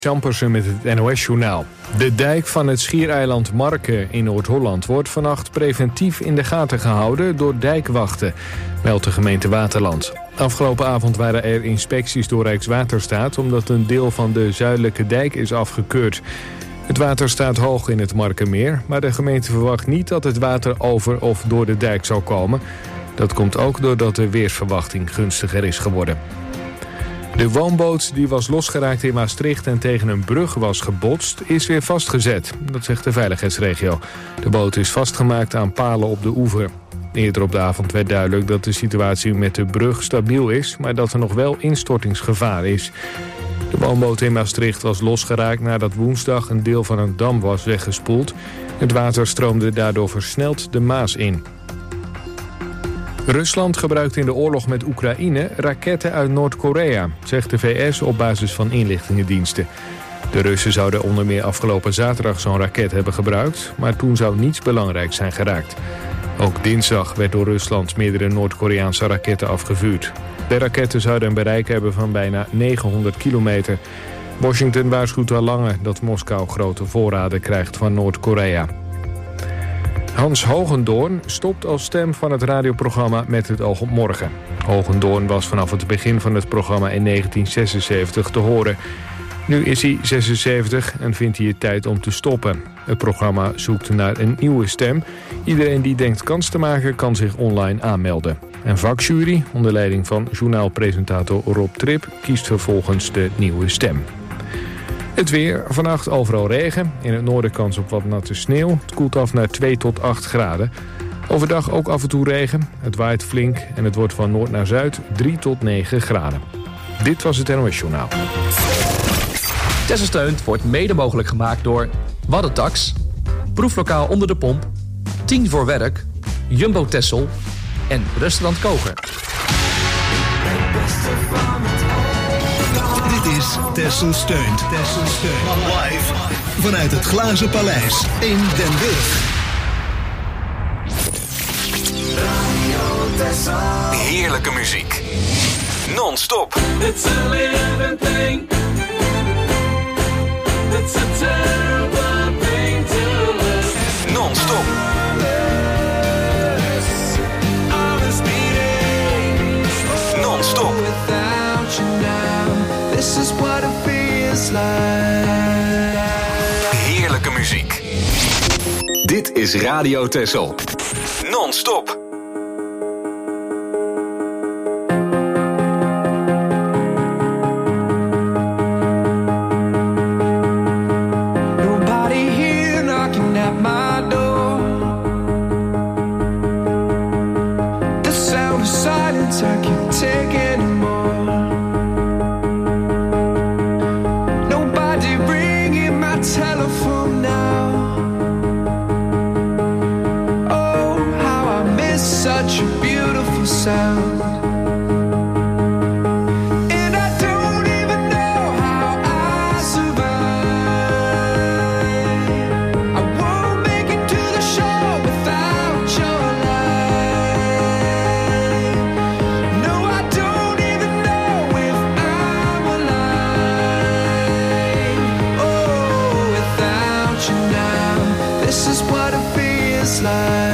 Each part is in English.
Champersen met het NOS-journaal. De dijk van het schiereiland Marken in Noord-Holland wordt vannacht preventief in de gaten gehouden door dijkwachten, meldt de gemeente Waterland. Afgelopen avond waren er inspecties door Rijkswaterstaat omdat een deel van de zuidelijke dijk is afgekeurd. Het water staat hoog in het Markenmeer, maar de gemeente verwacht niet dat het water over of door de dijk zal komen. Dat komt ook doordat de weersverwachting gunstiger is geworden. De woonboot die was losgeraakt in Maastricht en tegen een brug was gebotst, is weer vastgezet. Dat zegt de veiligheidsregio. De boot is vastgemaakt aan palen op de oever. Eerder op de avond werd duidelijk dat de situatie met de brug stabiel is, maar dat er nog wel instortingsgevaar is. De woonboot in Maastricht was losgeraakt nadat woensdag een deel van een dam was weggespoeld. Het water stroomde daardoor versneld de Maas in. Rusland gebruikt in de oorlog met Oekraïne raketten uit Noord-Korea, zegt de VS op basis van inlichtingendiensten. De Russen zouden onder meer afgelopen zaterdag zo'n raket hebben gebruikt, maar toen zou niets belangrijks zijn geraakt. Ook dinsdag werd door Rusland meerdere Noord-Koreaanse raketten afgevuurd. De raketten zouden een bereik hebben van bijna 900 kilometer. Washington waarschuwt al langer dat Moskou grote voorraden krijgt van Noord-Korea. Hans Hogendoorn stopt als stem van het radioprogramma Met het oog op morgen. Hogendoorn was vanaf het begin van het programma in 1976 te horen. Nu is hij 76 en vindt hij het tijd om te stoppen. Het programma zoekt naar een nieuwe stem. Iedereen die denkt kans te maken kan zich online aanmelden. Een vakjury onder leiding van journaalpresentator Rob Trip kiest vervolgens de nieuwe stem. Het weer, vannacht overal regen. In het noorden kans op wat natte sneeuw. Het koelt af naar 2 tot 8 graden. Overdag ook af en toe regen. Het waait flink en het wordt van noord naar zuid 3 tot 9 graden. Dit was het NOS Journaal. Texel Steunt wordt mede mogelijk gemaakt door Waddentax, Proeflokaal Onder de Pomp, 10 voor Werk, Jumbo Texel en Restaurant Koger. Dit is Texel Steunt. Live vanuit het Glazen Paleis in Den Burg. Heerlijke muziek. Non-stop. It's a living thing. It's a terrible thing to lose. Non-stop. Non-stop. Without you now, this is what it feels like. Heerlijke muziek. Dit is Radio Texel. Non-stop. Nobody here knocking at my door. The sound of silence I can't take anymore. Nobody ringing my telephone now. Oh, how I miss such a beautiful sound. And I don't even know how I survive. I won't make it to the shore without your light. No, I don't even know if I'm alive. Oh, without you now, this is what it feels like.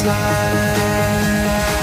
feels like.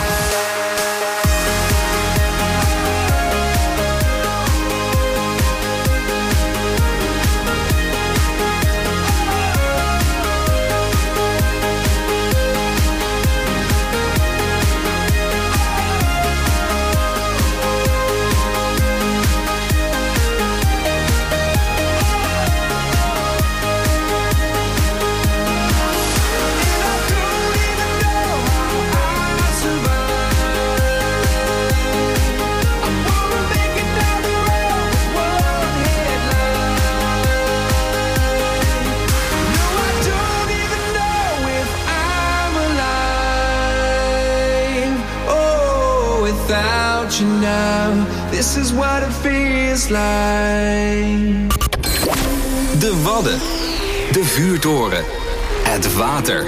You now, this is what it feels like. De Wadden, de vuurtoren, het water.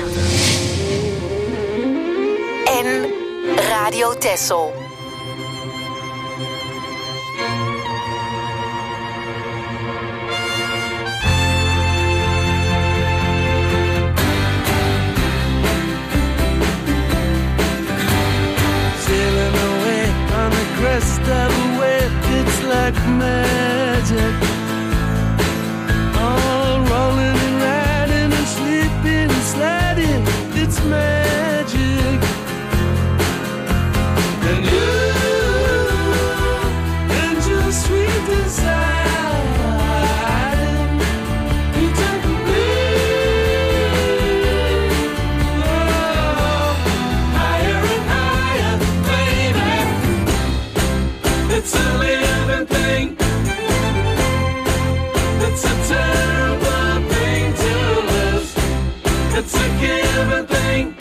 En Radio Texel. Crest of a wave, it's like magic. All rolling and riding and sleeping and sliding, it's magic. And you and your sweet desire, you take me higher and higher, baby. It's a living thing. It's a terrible thing to lose. It's a given thing.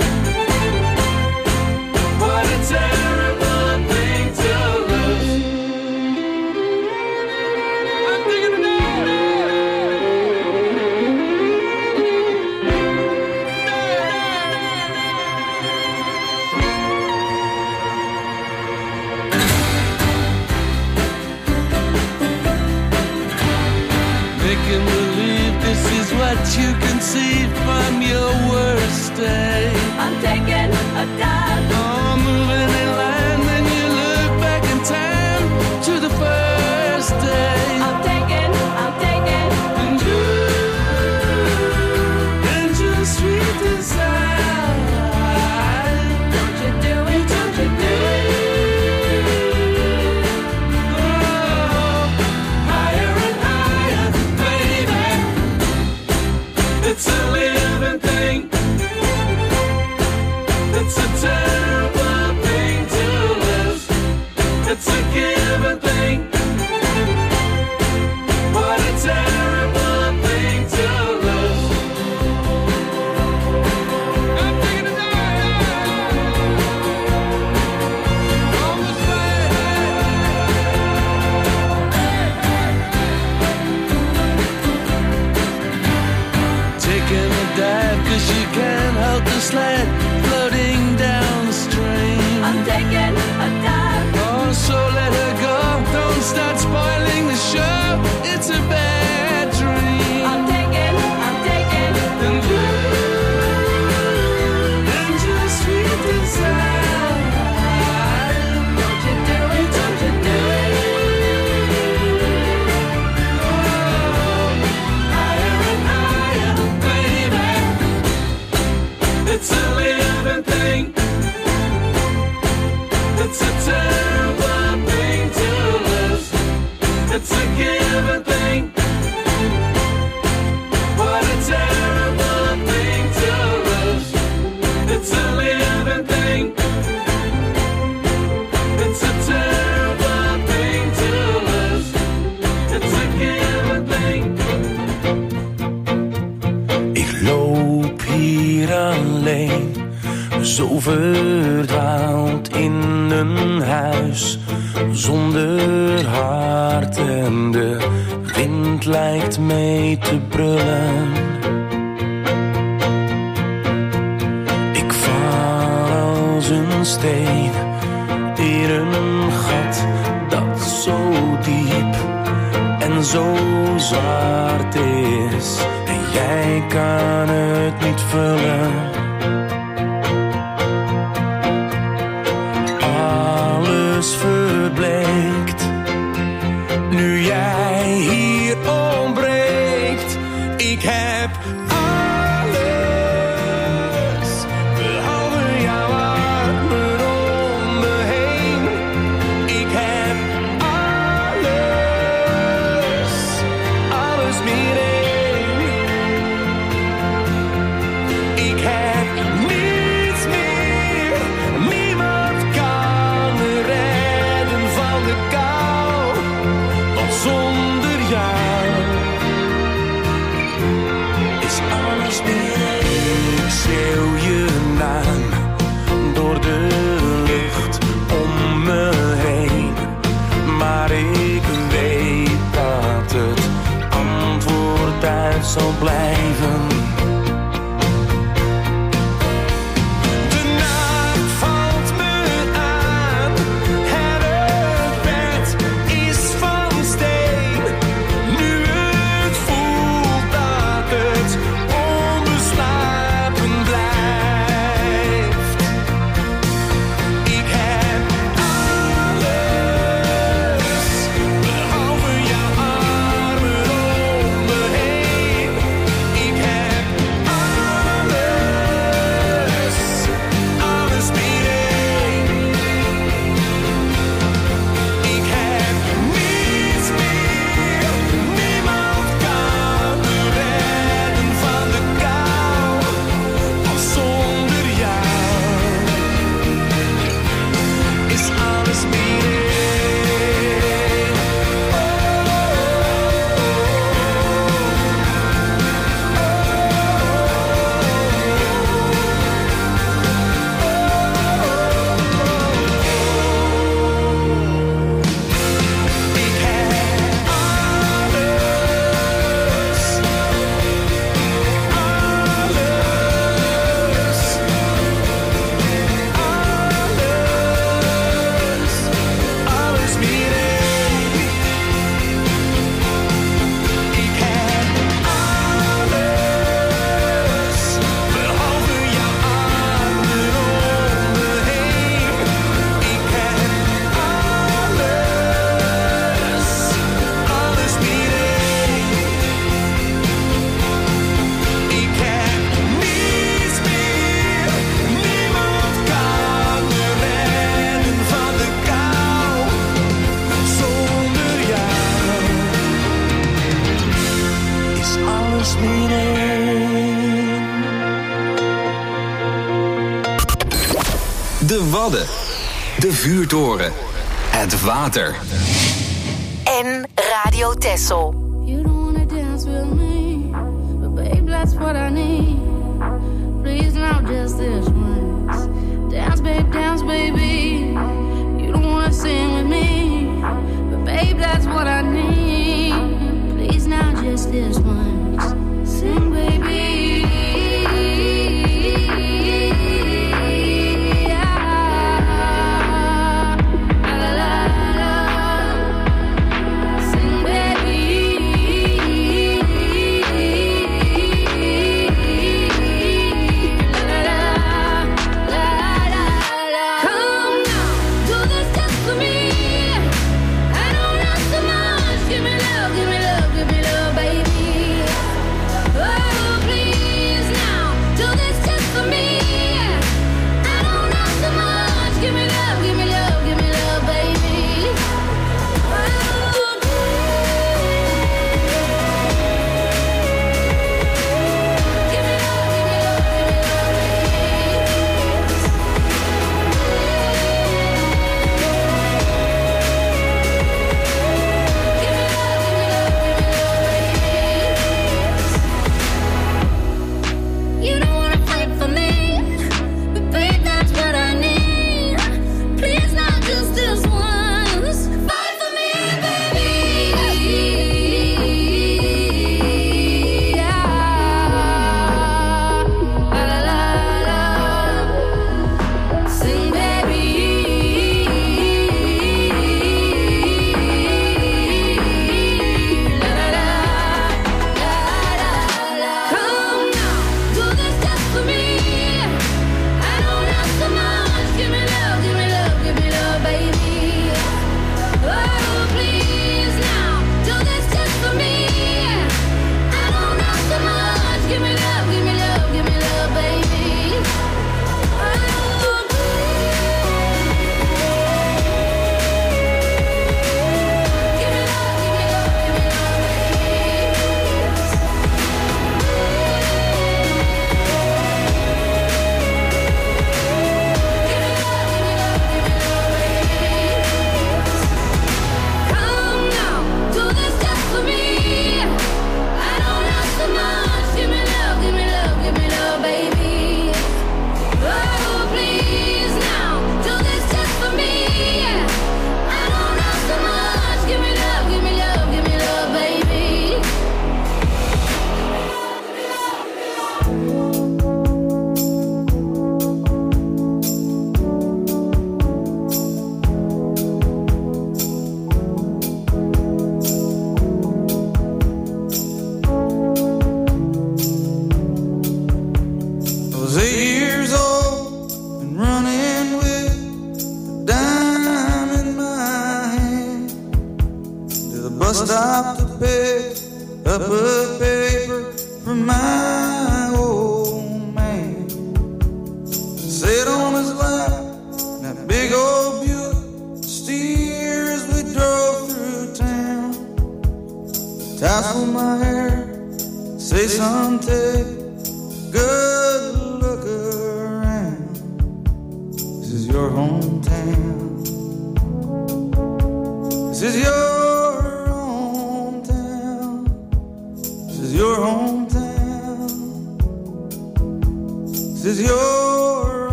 What a terrible thing to lose. I'm thinking of making believe this is what you can see from your worst day. I'm taking a dive. Oh, moving in line, then you look back in time to the first day. I'm taking. And you and your sweet desire. Don't you do it, don't you do it. It's a living thing. It's a terrible thing to lose. It's a given thing. What a terrible thing to lose. I'm thinking of on the taking a dive 'cause you can't help the sled floating downstream. I'm taking a dive. Oh, so let her go. Don't start spoiling the show. It's a bad dream. I'm taking. And you and your sweet desire. Don't you do it, don't you do it. Higher and higher, baby. It's a living thing. It's a terrible thing to lose. It's a given thing. What a terrible thing to lose. It's a living thing. It's a terrible thing to lose. It's a given thing. Ik loop hier alleen, zo verdwaald in een huis zonder hart en de wind lijkt mee te brullen. Ik val als een steen in een gat dat zo diep en zo zwart is en jij kan het niet vullen. De Wadden. De Vuurtoren. Het water. En Radio Texel. You don't wanna dance with me, but babe, that's what I need. Please, now just this once. Dance, baby. You don't wanna sing with me, but babe, that's what I need. Please, now just this once. Sing, baby.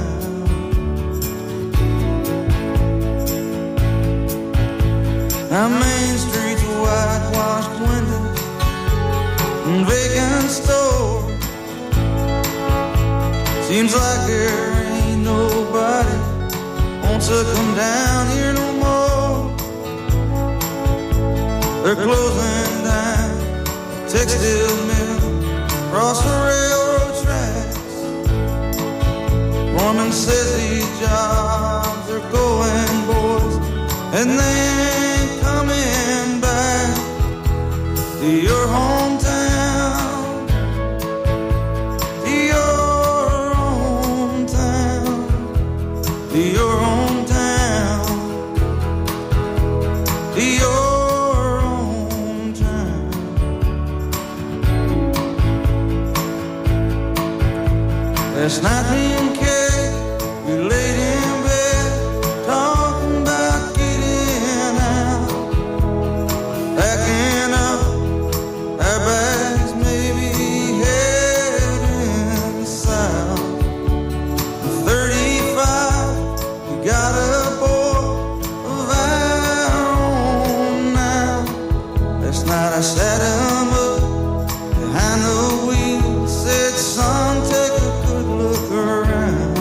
I'm main streets, whitewashed windows and vacant stores. Seems like there ain't nobody wants to come down here no more. They're closing down textile mill across the railroad tracks. Foreman says these jobs are going, boys, and they ain't coming back to your hometown, to your hometown, to your hometown, to your hometown. Last night me and Kay, we laid in bed talking about getting out, packing up our bags, maybe heading south. 35, we got a boy of our own now. Last night I sat him up behind the wheel, said, son, take a good look around.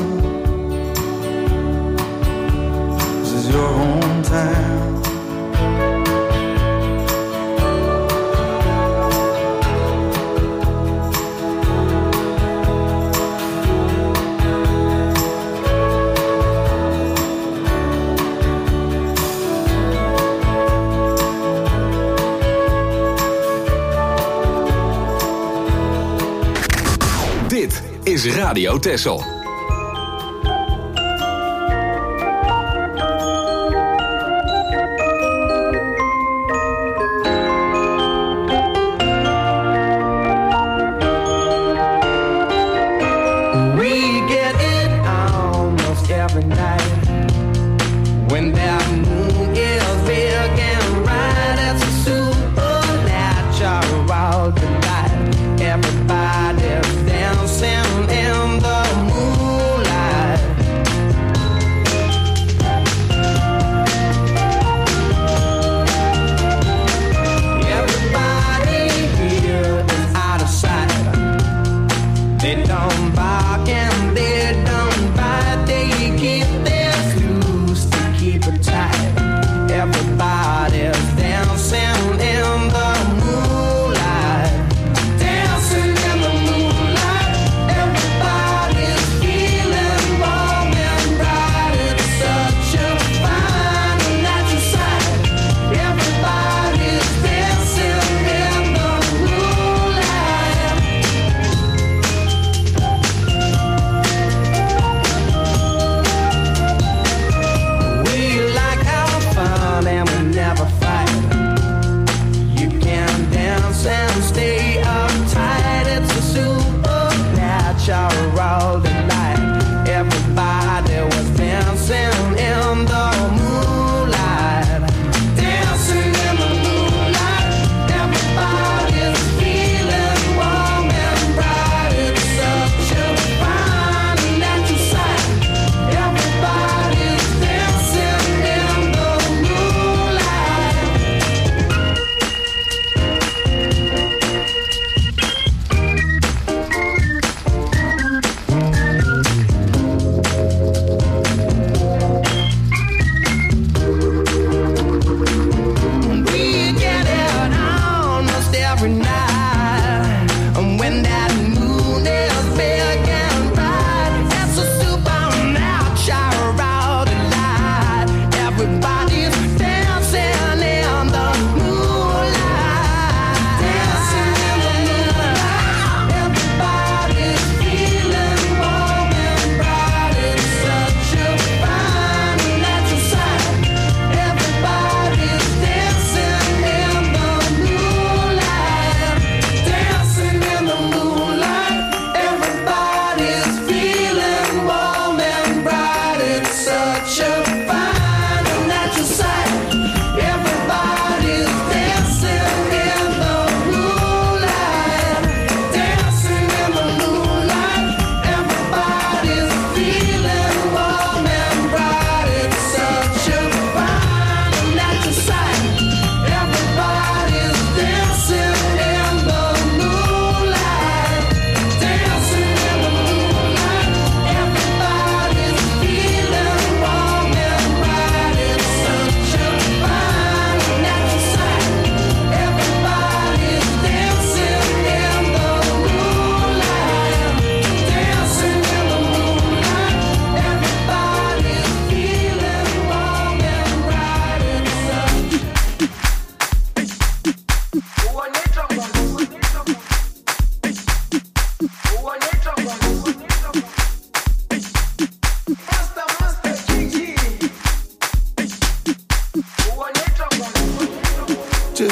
This is your hometown. Dit is Radio Texel. We get it almost every night when that moon is big and bright. It's a supernatural delight. Everybody's dancing in the moon.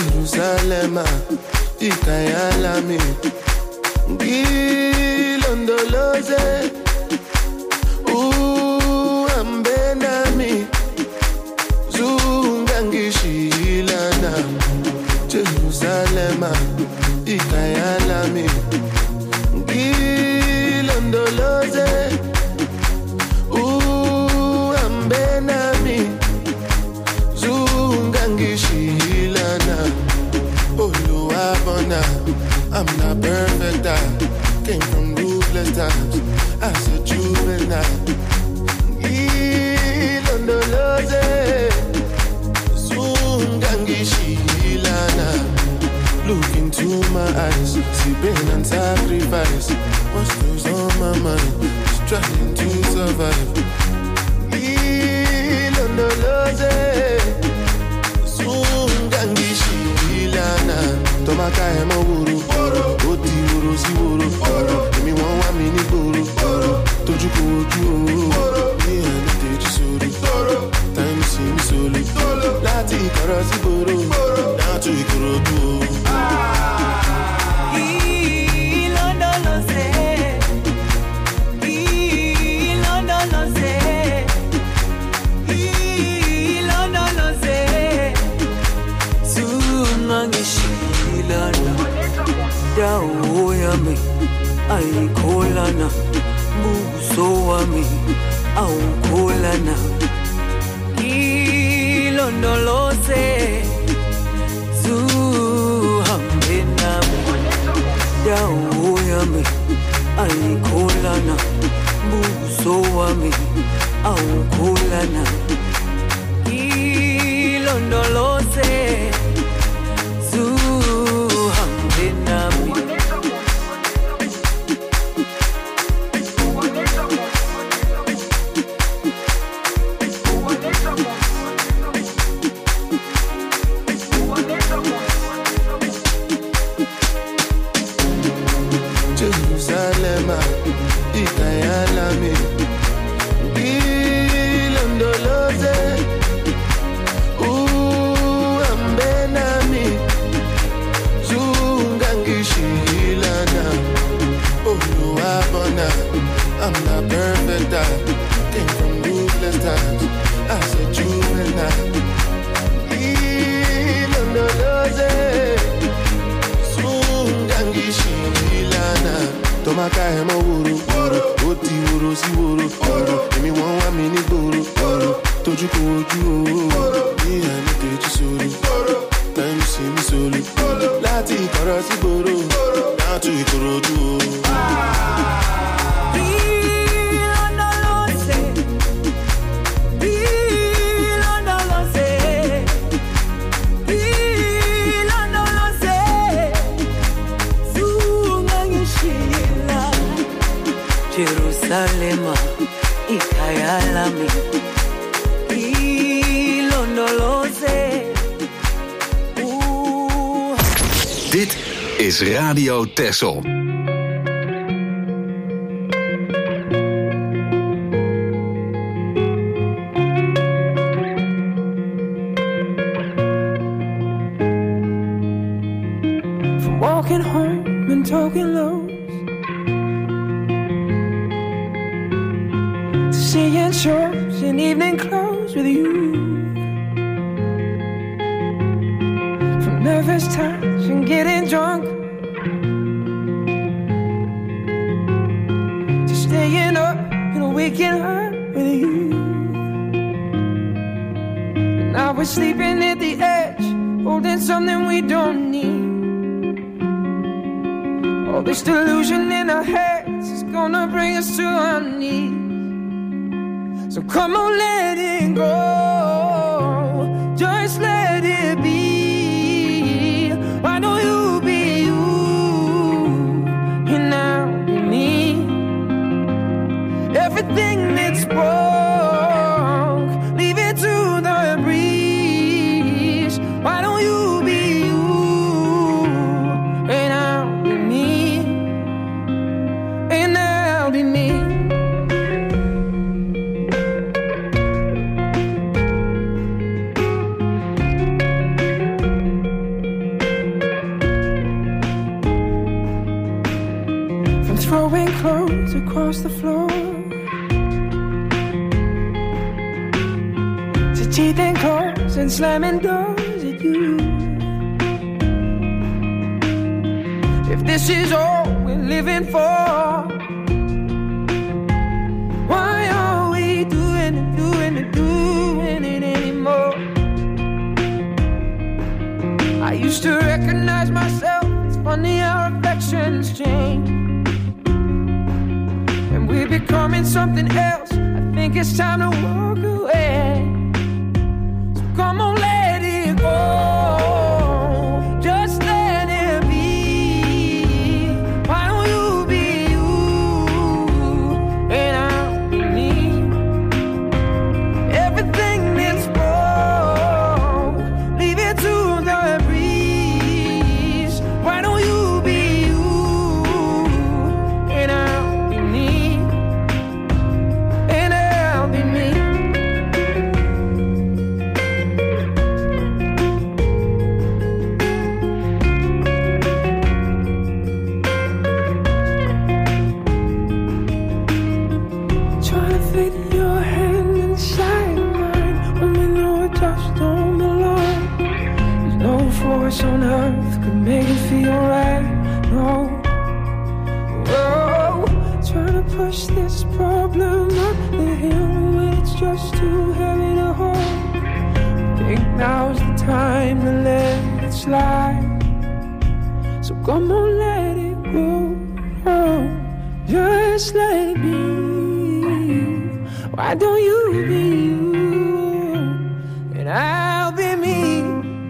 Jerusalem, Ikayalami, Gilondoloze, Ambenami, Zungangishilana, Jerusalem, Ikayalami, Gilondoloze, Ambenami, Zungangishilana, Oluwabona, I'm not perfect, I came from ruthless times as a juvenile. Ilondoloze, Zungangishilana. Look into my eyes, see pain and sacrifice. What's goes on my mind, just trying to survive. Ilondoloze, Zungangishilana. Tomaka emo wuru, oti wuru si wuru. Emi won wa mi ni gboro, toju ko oju o. Ni eni teji sori, time si mi soli. Lati ikoro si gboro, now to Ikorodu o. Dawoyami, aikolana, buso wami, aukolana. Ilondoloze, zuhambenami. Dawoyami, aikolana, buso wami, aukolana. Ilondoloze, zuhambenami. Jerusalem, Ikayalami, Ilondoloze, Ambenami, Zungangishilana, Oluwabona, I'm not perfect, I came from ruthless times as a juvenile. Ilondoloze, Zungangishilana. Tomaka emo wuru, oti wuru si wuru. Emi won wa mi ni gboro, toju ko oju o. Ni eni teji sori, time si mi soli. Lati ikoro si gboro, now to Ikorodu o. Jerusalem, Ikayalami, Ilondoloze. Dit is Radio Texel. From walking home and talking low, seeing shows in evening clothes with you, from nervous touch and getting drunk, to staying up and waking up with you. And now we're sleeping at the edge, holding something we don't need. All this delusion in our heads is gonna bring us to our knees. So come on, let it go, just let it be. Why don't you be you, and I'll be me. Everything that's broke, leave it to the breeze. Why don't you be you, and I'll be me, and I'll be me. across the floor. To teeth and claws and slamming doors at you. If this is all we're living for, why are we doing it anymore? I used to recognize myself. It's funny how affections change, and we're becoming something else. I think it's time to walk away. So come on, let it go. Just let it be. Why don't you be you and I'll be me? Everything that's wrong, leave it to the breeze. Why don't you be you and I'll be me? And I'll be me. Trying to fit your hand inside mine when we know it just don't belong. There's no force on earth could make it feel right. No. Whoa. Trying to push this problem up the hill when it's just too heavy to hold. Think now's the time to let it slide. So come on, let it go. Oh, just let it be. Why don't you be you and I'll be me?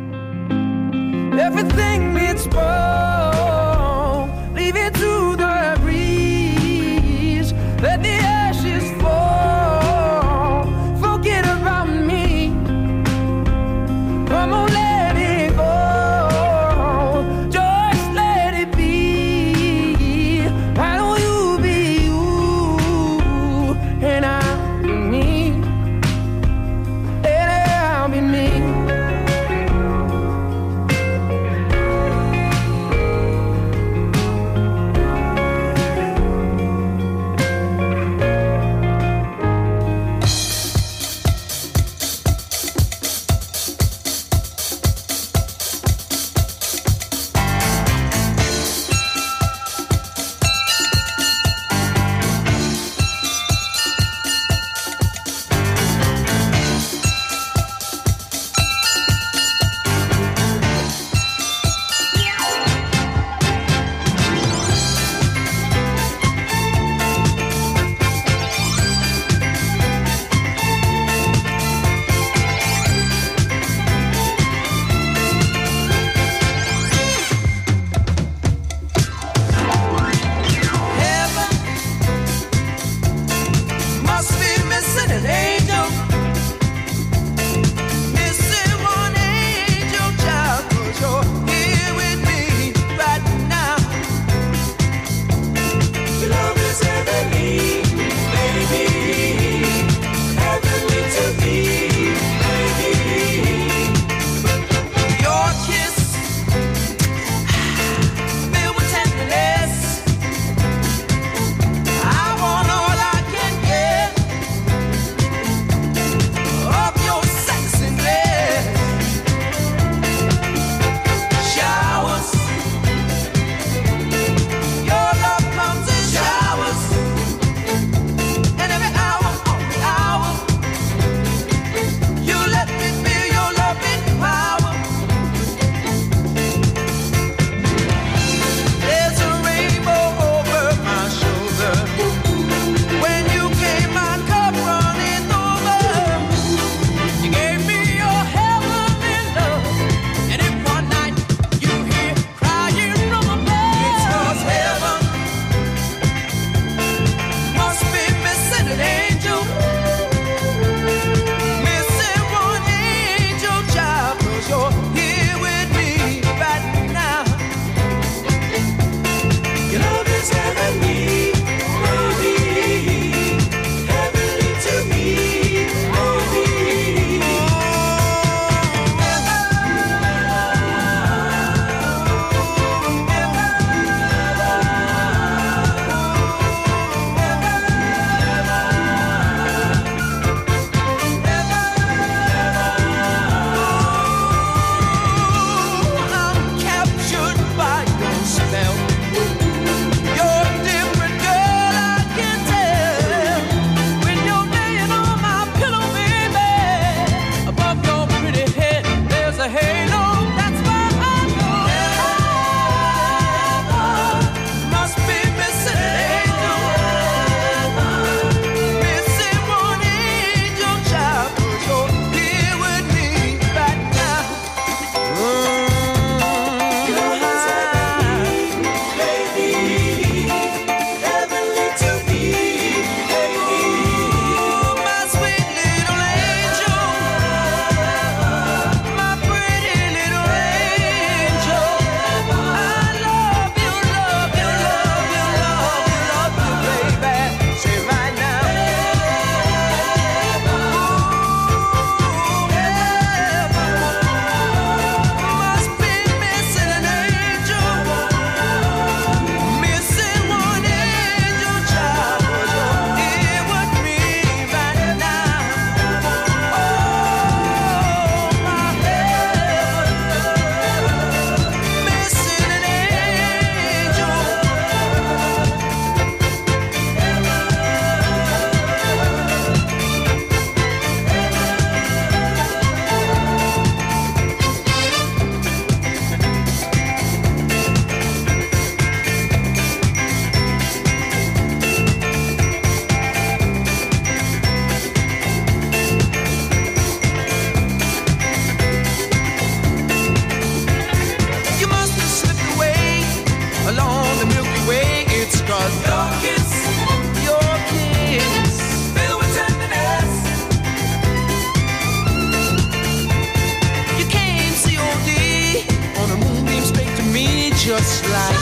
Everything that's wrong, leave it to the breeze. Let the ashes fall. Forget about me. Come on, let it go. Just let it be. Why don't you be you and I'll be me? just like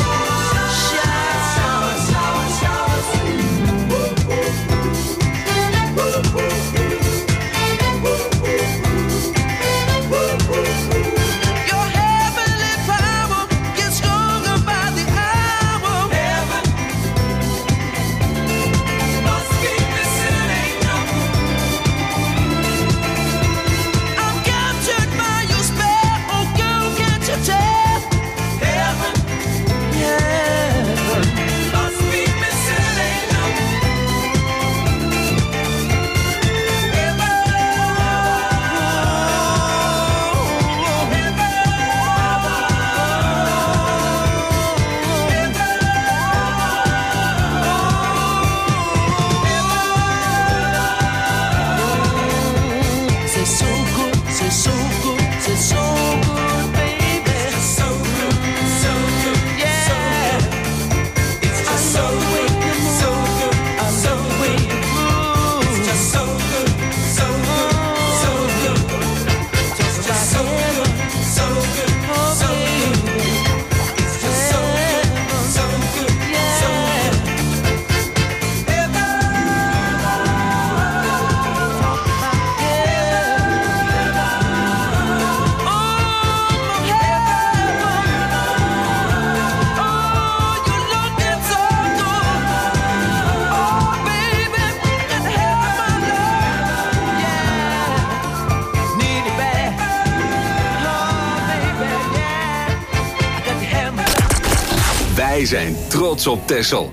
Wij zijn trots op Texel.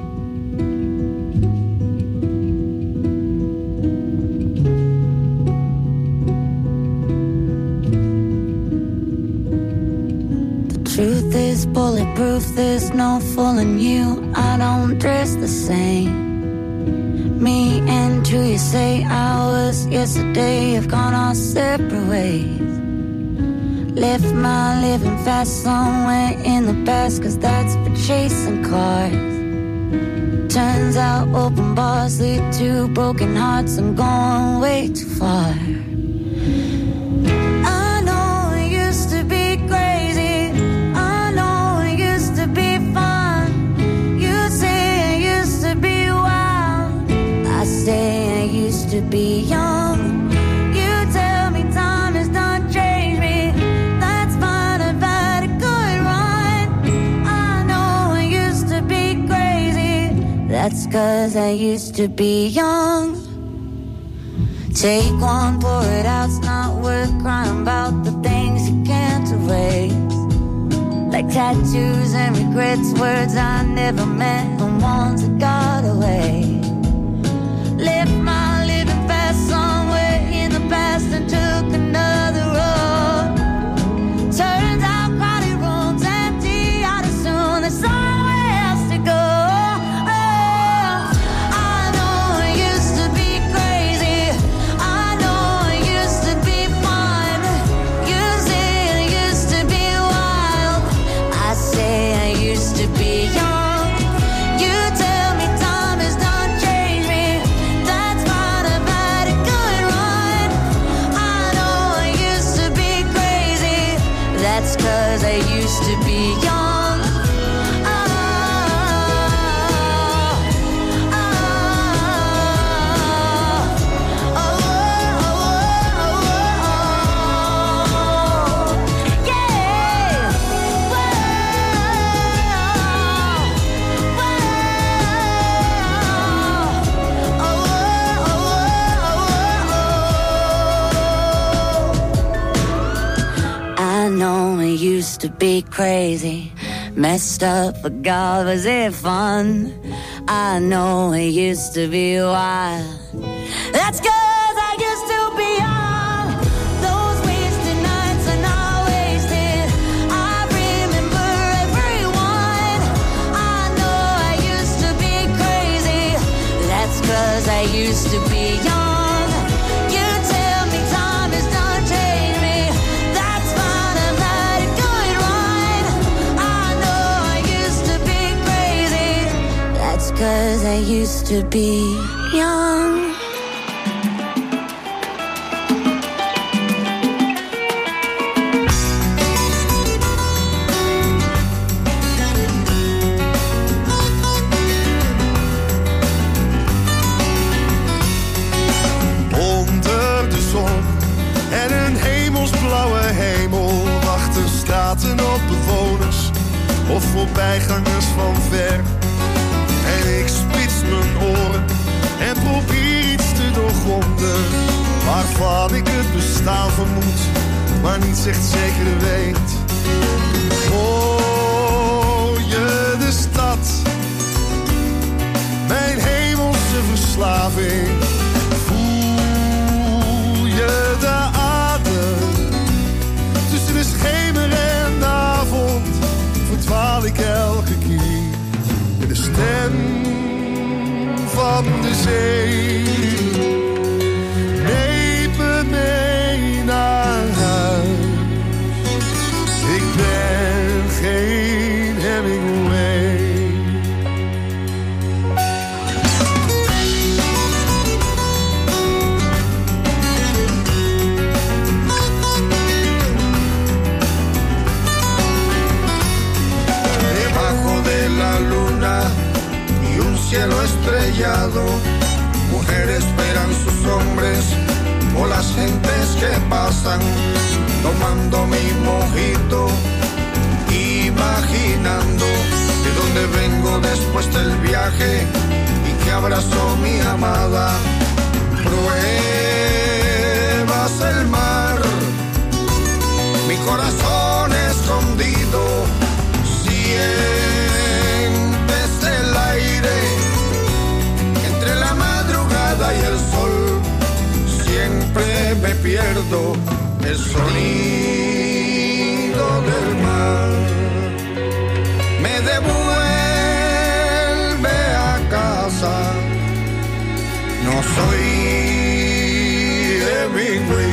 Truth is bulletproof, there's no fooling you. I don't dress the same. Me and who you say I was yesterday have gone our separate ways. Left my living fast somewhere in the past, 'cause that's for chasing cars. Turns out open bars lead to broken hearts. I'm going way too far. I know it used to be crazy. I know it used to be fun. You say it used to be wild. I say I used to be young. You tell me time has done changed me. That's fine, I've had a good run. I know I used to be crazy. That's 'cause I used to be young. Take one, pour it out, it's not worth crying about the things you can't erase. Like tattoos and regrets, words I never meant, the ones that got away. Left my living fast somewhere in the past and took another road. Turns out crowded rooms empty out of soon, there's somewhere else to go. Used to be crazy, messed up, but God, was it fun? I know it used to be wild. That's 'cause I used to be young. Those wasted nights are not wasted. I remember everyone. I know I used to be crazy. That's 'cause I used to be young. Cause I used to be young. straten op bewoners of voorbijgangers van ver. En ik spits mijn oren en probeer iets te doorgronden, waarvan ik het bestaan vermoed, maar niet echt zeker weet. Hoor je de stad, mijn hemelse verslaving? Voel je de adem tussen de schemer en de avond? Verdwaal ik elke keer met de stem van de zee. Neem me mee naar huis. Ik ben geen Hemingway. Debajo de la luna y un cielo estrellado, mujeres esperan sus hombres o las gentes que pasan, tomando mi mojito, imaginando de dónde vengo después del viaje y que abrazó mi amada. Pruebas el mar, mi corazón escondido, sientes el aire entre la madrugada y el sol. Siempre me pierdo el sonido del mar. Me devuelve a casa. No soy Hemingway.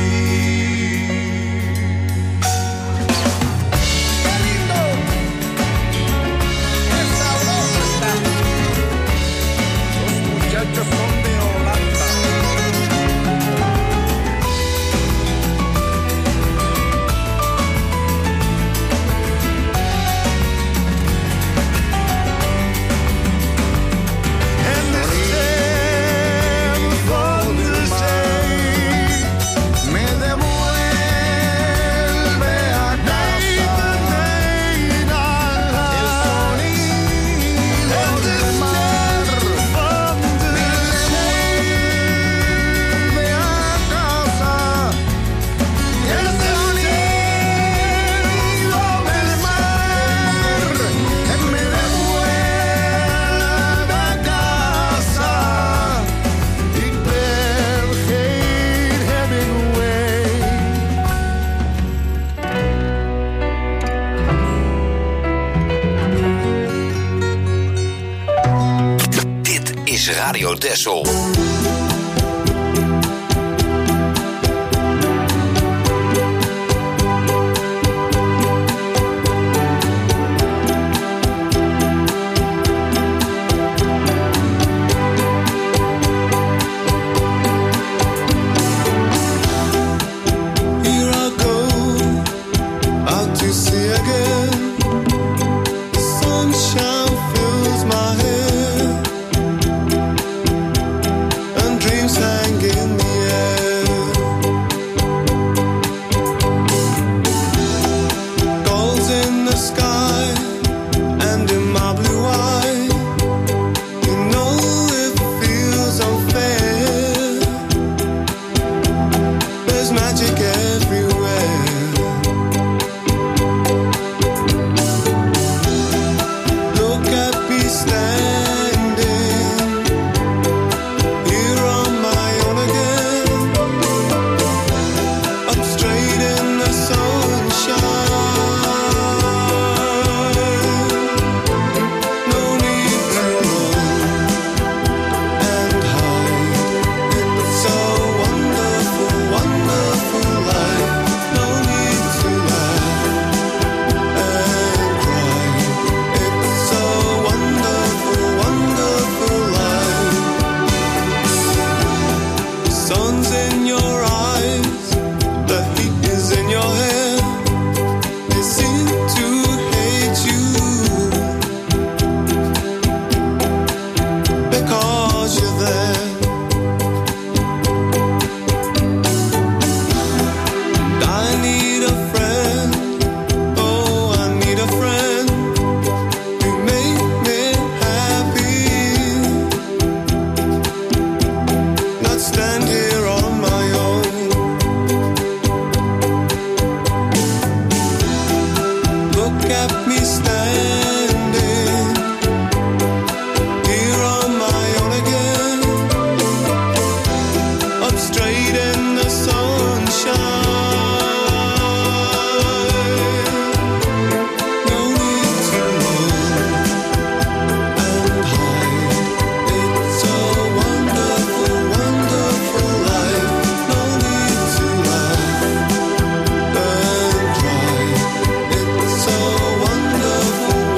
¡Qué lindo! ¡Qué sabroso está! Los muchachos son de Holanda. Radio Texel. Sunshine fills my head, and left me standing here on my own again, up straight in the sunshine. No need to run and hide. It's a wonderful, wonderful life. No need to laugh and cry. It's a wonderful,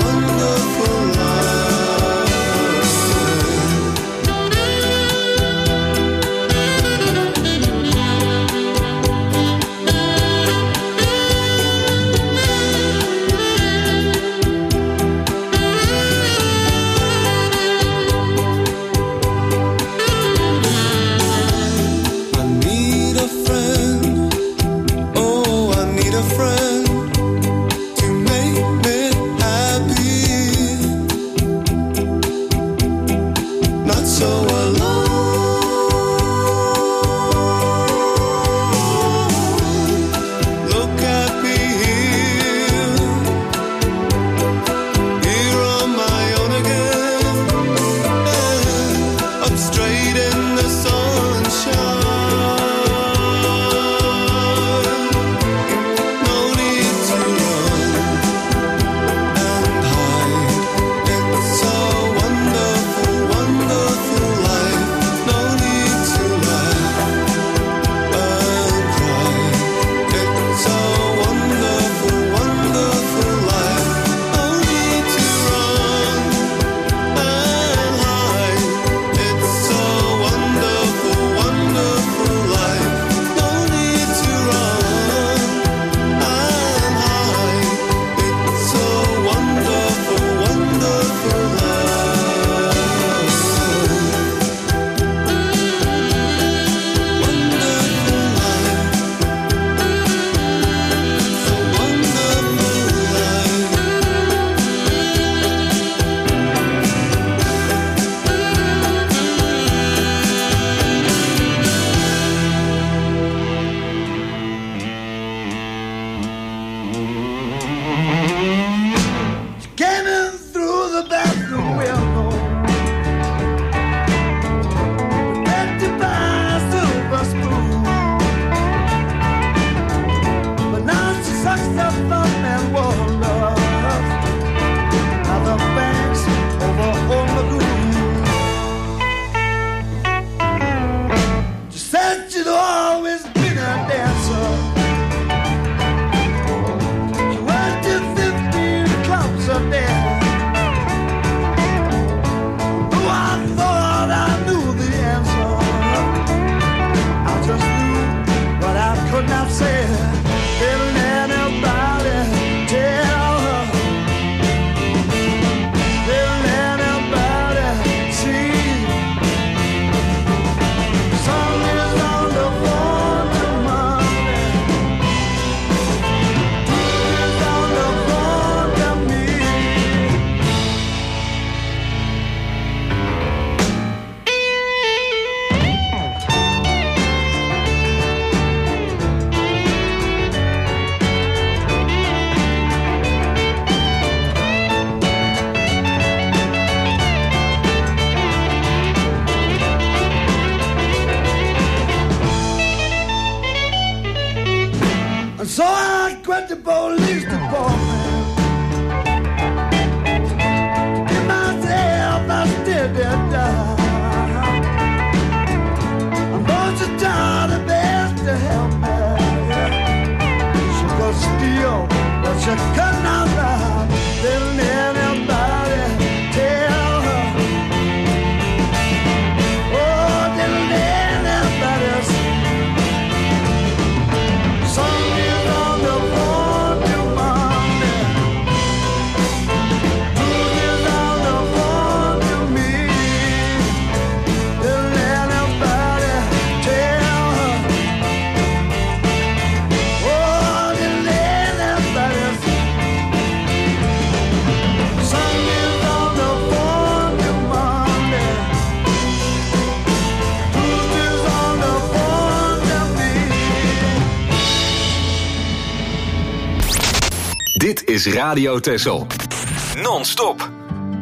is Radio Texel. Non-stop.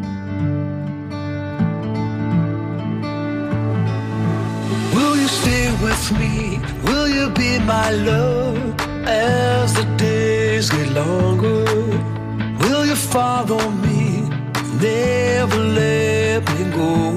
Will you stay with me? Will you be my love as the days get longer? Will you follow me? Never let me go.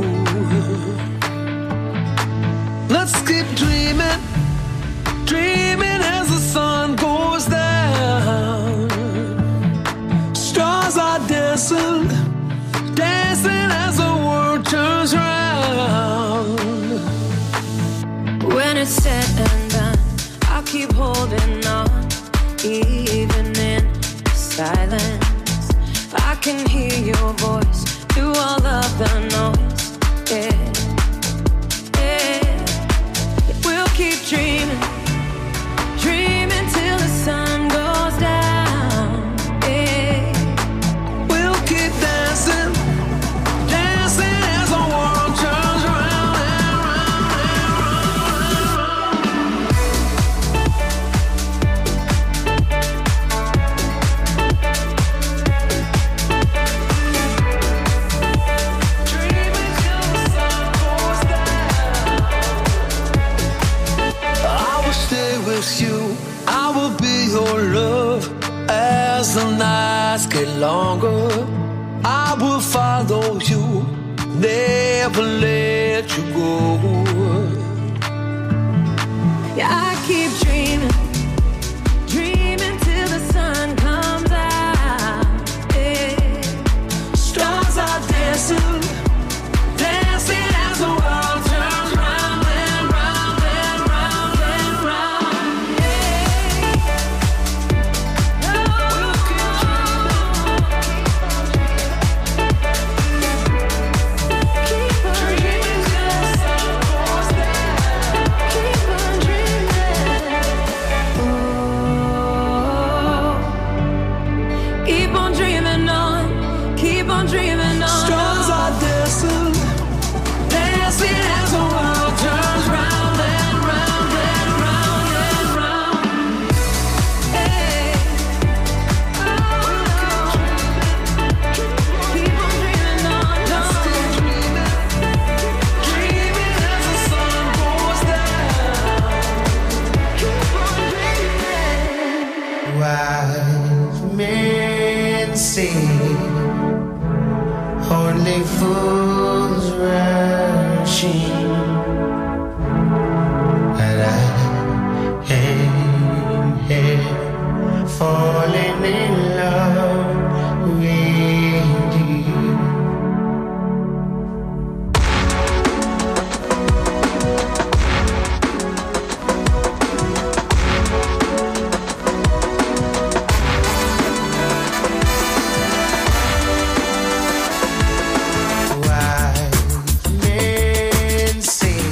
Let's keep dreaming, dreaming as the sun goes down. Stars are dancing, dancing as the world turns round. When it's said and done, I'll keep holding on, even in silence. I can hear your voice through all of the noise. Yeah, yeah. We'll keep dreaming, dreaming till the sun goes down. Yeah, we'll keep dancing, dancing as the world turns round and round and round and dreaming till the sun goes down. I will stay with you, I will be your love as the nights get longer. I will follow you, never let you go. yeah. I keep dreaming, dreaming till the sun comes out. Yeah. Stars are dancing, dancing as the world turns round and round and round and round. We'll keep dreaming till the sun goes down. Keep on dreaming. Oh, keep on dreaming on. Keep on dreaming on. Stars are dancing, dancing as the world turns round and round and round and round. Hey. Keep on dreaming on. Dreaming as the sun goes down. Wise men say only fools rushing, and I am here falling in love with you. Wise men say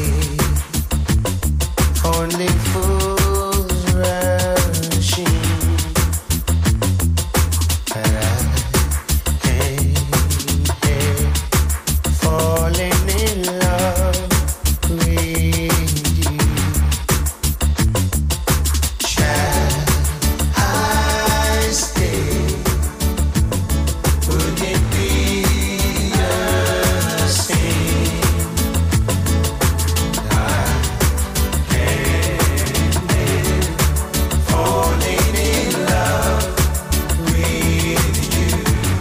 only fools rushing, and I am here falling in love with you. Shall I stay? Would it be the same? I am falling in love with you.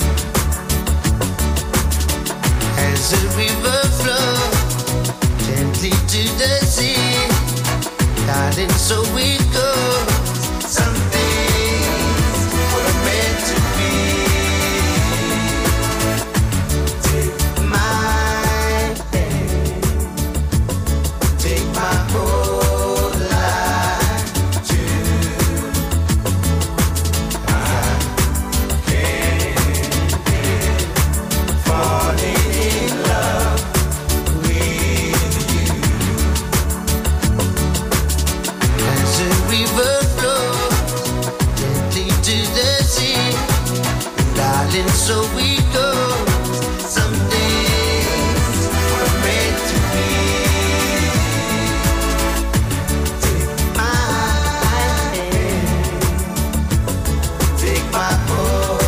As a river flows gently to the sea, darling, so it goes. Some things were meant to be. Take my hand, take my whole life too. I can't help falling in love with you. As a river flows gently to the sea, darling, so we go. Some things were meant to be. Take my hand, take my whole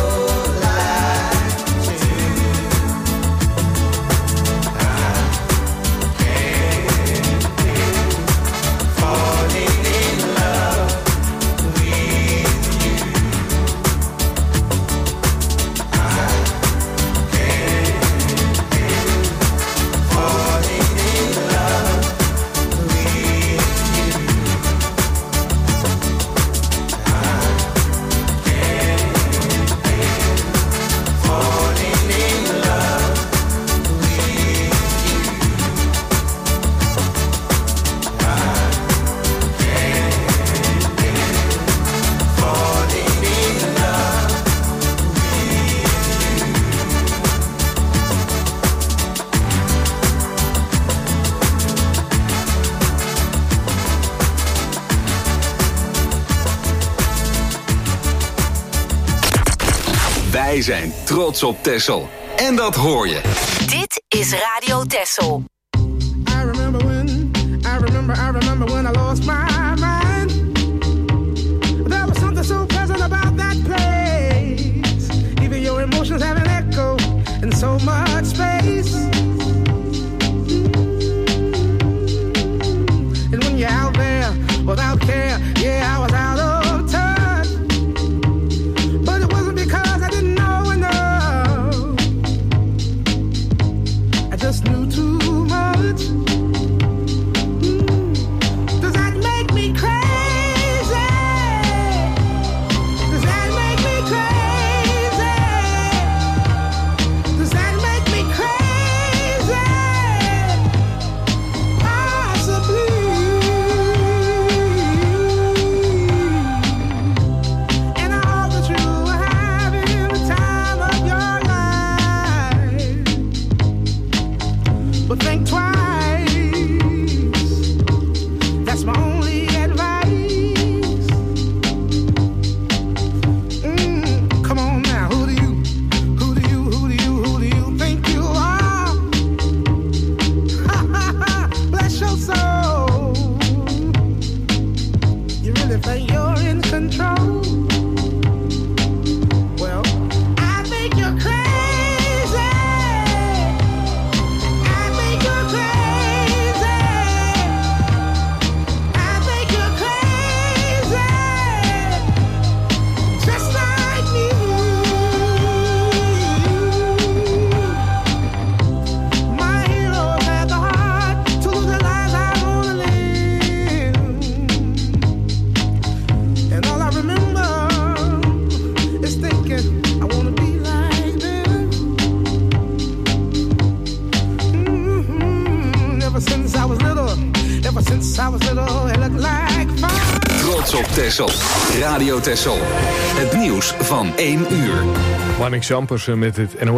Wij zijn trots op Texel. En dat hoor je. Dit is Radio Texel. I remember when I lost my mind. There was something so pleasant about that place. Even your emotions have an echo in so much space. And when you're out there without care, yeah, I was out of touch. But it wasn't because I didn't know enough. I just knew too much. Does that make me crazy? Does that make me crazy? Does that make me crazy? Possibly. And I hope that you are having the time of your life. But think twice. That's my only advice. Come on now, who do you think you are? Bless your soul. You really think you're in control? Well, I think you're crazy. I think you're crazy. I think you're crazy. Just like me. My heroes had the heart to lose their lives. I wanna live. And all I remember is thinking I wanna be like them. Ever since I was little, it looked like fun. Trots op Texel. Radio Texel. Het nieuws van 1 uur. Marnix Zampersen met het NOS.